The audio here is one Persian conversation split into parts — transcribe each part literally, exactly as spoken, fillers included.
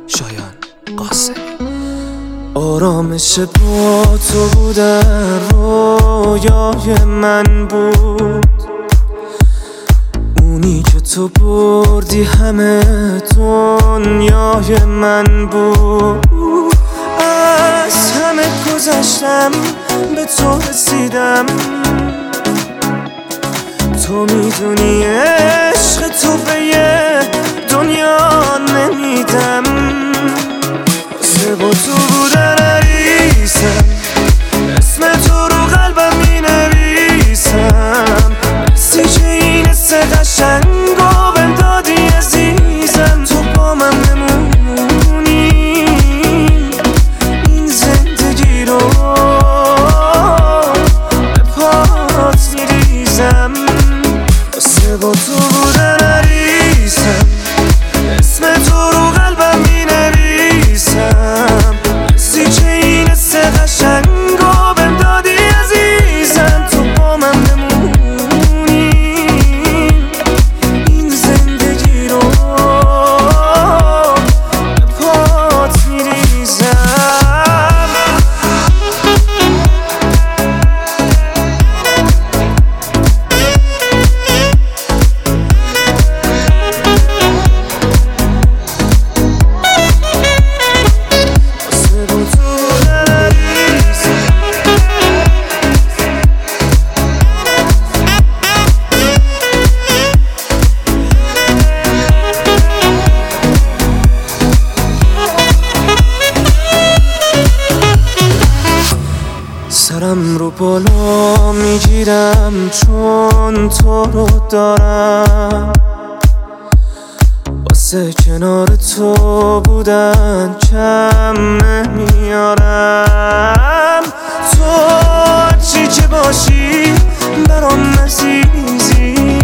شایان قاسمی. آرامش با تو بودن رویای من بود، اونی که تو بردی همه دنیای من بود. از همه گذشتم به تو رسیدم، تو میدونی عشق تو به یه دنیا نمیدم. واسه با تو بودن عریسم، اسم تو رو قلبم مینویسم. سی که این حس قشنگو بهم دادی عزیزم، تو با من بمونی این زندگی رو به پات میریزم. واسه با تو بودن عریسم، اسم تو رو قلبم مینویسم. سی که این حس قشنگو بهم دادی عزیزم، تو با من بمونی این زندگی رو به پات میریزم. سرم رو بالا میگیرم چون تو رو دارم، واسه کنار تو بودن کم نمیارم. تو هرچی که باشی برام عزیزی،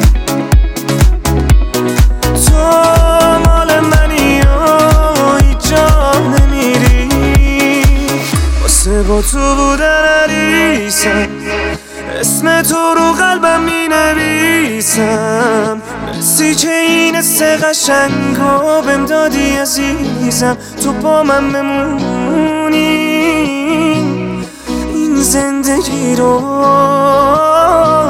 تو مال منی و هیچ جا نمیری. واسه با تو بودن عریسم، اسم تو رو قلبم مینویسم. مرسی که این حس قشنگو بهم دادی عزیزم، تو با من بمونی این زندگی رو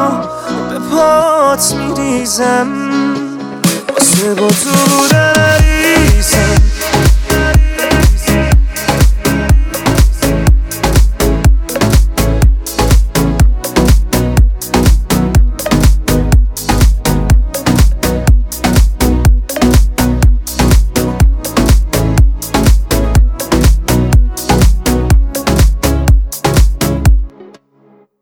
به پات میریزم. واسه با تو بودن